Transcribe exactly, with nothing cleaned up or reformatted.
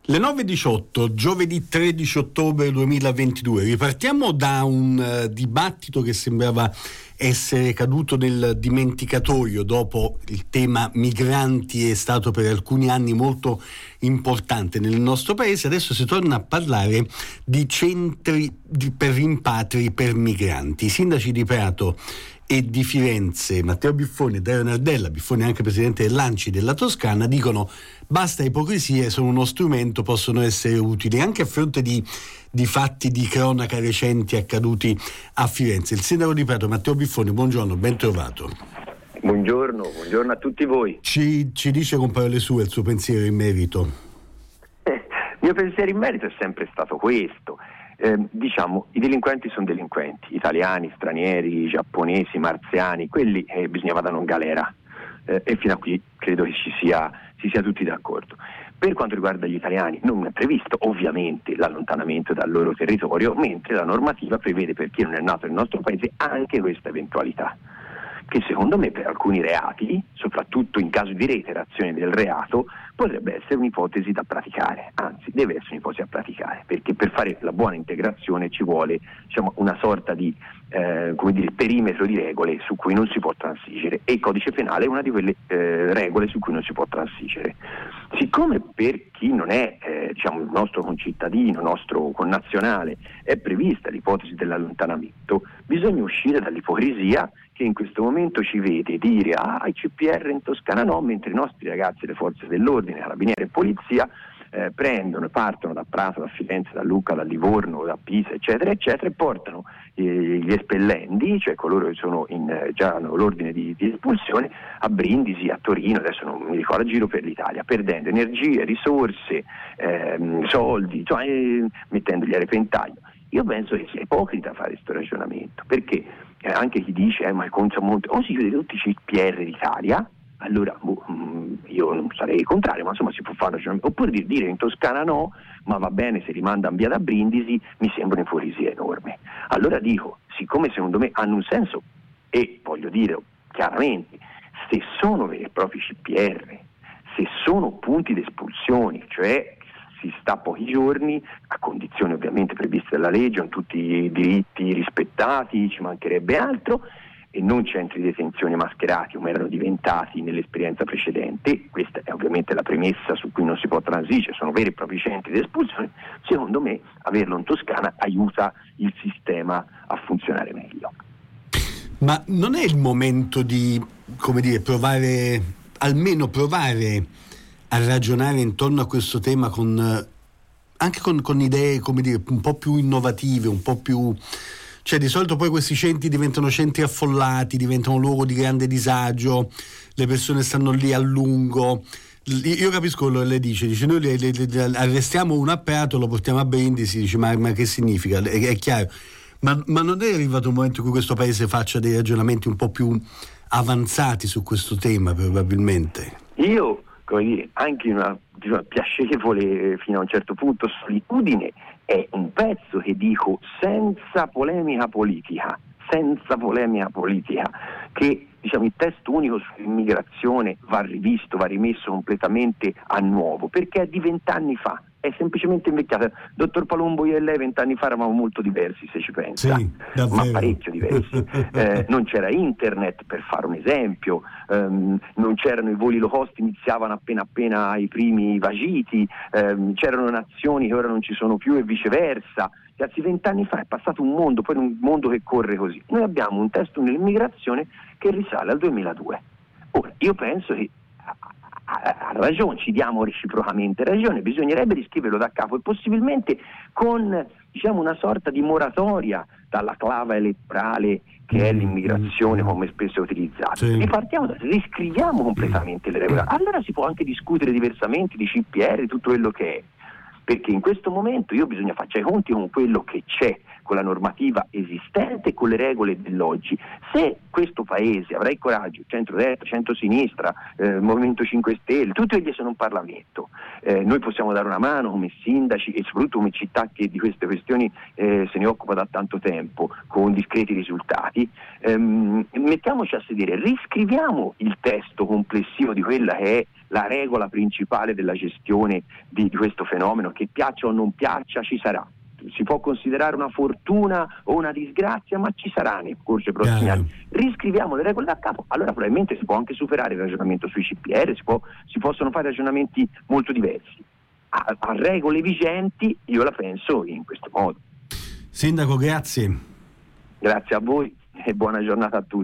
Le nove e diciotto, giovedì tredici ottobre duemilaventidue. Ripartiamo da un uh, dibattito che sembrava essere caduto nel dimenticatoio dopo il tema migranti. È stato per alcuni anni molto importante nel nostro paese. Adesso si torna a parlare di centri di, per rimpatri per migranti. I sindaci di Prato e di Firenze, Matteo Biffoni e Dario Nardella, Biffoni anche presidente dell'A N C I della Toscana, dicono basta ipocrisie, sono uno strumento, possono essere utili anche a fronte di, di fatti di cronaca recenti accaduti a Firenze. Il sindaco di Prato, Matteo Biffoni, buongiorno, ben trovato. Buongiorno, buongiorno a tutti voi. Ci, ci dice con parole sue il suo pensiero in merito? Eh, il mio pensiero in merito è sempre stato questo. Eh, diciamo, i delinquenti sono delinquenti, italiani, stranieri, giapponesi, marziani, quelli eh, bisognava dare un galera, eh, e fino a qui credo che ci sia, si sia tutti d'accordo. Per quanto riguarda gli italiani non è previsto ovviamente l'allontanamento dal loro territorio, mentre la normativa prevede per chi non è nato nel nostro paese anche questa eventualità, che secondo me per alcuni reati, soprattutto in caso di reiterazione del reato, potrebbe essere un'ipotesi da praticare, anzi deve essere un'ipotesi da praticare, perché per fare la buona integrazione ci vuole, diciamo, una sorta di eh, come dire, perimetro di regole su cui non si può transigere, e il codice penale è una di quelle eh, regole su cui non si può transigere. Siccome per chi non è eh, diciamo il nostro concittadino, nostro connazionale, è prevista l'ipotesi dell'allontanamento, bisogna uscire dall'ipocrisia che in questo momento ci vede dire ah, i C P R in Toscana no, mentre i nostri ragazzi, le forze dell'ordine, carabinieri e polizia eh, prendono e partono da Prato, da Firenze, da Lucca, da Livorno, da Pisa, eccetera, eccetera, e portano eh, gli espellendi, cioè coloro che sono in, eh, già hanno l'ordine di, di espulsione, a Brindisi, a Torino, adesso non mi ricordo, a giro per l'Italia, perdendo energie, risorse, ehm, soldi, cioè eh, mettendoli a repentaglio. Io penso che sia ipocrita fare questo ragionamento, perché eh, anche chi dice eh, ma è contro Monte, o si chiude tutti i C P R d'Italia, allora boh, io non sarei contrario, ma insomma si può fare un ragionamento, oppure di dire in Toscana no, ma va bene se rimanda via da Brindisi, mi sembra un'ipocrisia enorme. Allora dico, siccome secondo me hanno un senso, e voglio dire chiaramente, se sono veri e propri C P R, se sono punti di espulsione, cioè si sta pochi giorni, a condizioni ovviamente previste dalla legge, con tutti i diritti rispettati, ci mancherebbe altro, e non centri di detenzione mascherati come erano diventati nell'esperienza precedente, questa è ovviamente la premessa su cui non si può transigere, sono veri e propri centri di espulsione, secondo me averlo in Toscana aiuta il sistema a funzionare meglio. Ma non è il momento di, come dire, provare, almeno provare a ragionare intorno a questo tema con anche con, con idee, come dire, un po' più innovative, un po' più, cioè di solito poi questi centri diventano centri affollati, diventano un luogo di grande disagio, le persone stanno lì a lungo. Io capisco quello che lei dice, dice noi le, le, le, arrestiamo uno a Prato, lo portiamo a Brindisi, dice ma, ma che significa? È, è chiaro, ma, ma non è arrivato un momento in cui questo paese faccia dei ragionamenti un po' più avanzati su questo tema probabilmente? Io come dire, anche una, una piacevole fino a un certo punto solitudine è un pezzo che dico senza polemica politica, senza polemica politica, che diciamo il testo unico sull'immigrazione va rivisto, va rimesso completamente a nuovo, perché è di vent'anni fa, è semplicemente invecchiato. Dottor Palumbo, io e lei vent'anni fa eravamo molto diversi, se ci pensa, sì, ma parecchio diversi. Eh, non c'era internet, per fare un esempio, ehm, non c'erano i voli low cost, iniziavano appena appena i primi vagiti, ehm, c'erano nazioni che ora non ci sono più e viceversa. Ragazzi, vent'anni fa è passato un mondo, poi un mondo che corre così. Noi abbiamo un testo nell'immigrazione che risale al duemiladue. Ora, io penso che ha ragione, ci diamo reciprocamente ragione, bisognerebbe riscriverlo da capo e possibilmente con diciamo una sorta di moratoria dalla clava elettorale che è l'immigrazione come spesso è utilizzata. Sì. Ripartiamo da, riscriviamo completamente le regole, allora si può anche discutere diversamente di C P R, tutto quello che è, perché in questo momento io bisogna faccia i conti con quello che c'è, con la normativa esistente e con le regole dell'oggi. Se questo paese avrà il coraggio, centrodestra, centrosinistra, eh, Movimento cinque Stelle, tutti quelli sono un Parlamento, eh, noi possiamo dare una mano come sindaci e soprattutto come città che di queste questioni eh, se ne occupa da tanto tempo, con discreti risultati. Ehm, mettiamoci a sedere, riscriviamo il testo complessivo di quella che è la regola principale della gestione di, di questo fenomeno, che piaccia o non piaccia ci sarà. Si può considerare una fortuna o una disgrazia, ma ci sarà nei corsi dei prossimi anni. Riscriviamo le regole da capo, allora probabilmente si può anche superare il ragionamento sui C P R, si, può, si possono fare ragionamenti molto diversi. A, a regole vigenti io la penso in questo modo. Sindaco, grazie. Grazie a voi e buona giornata a tutti.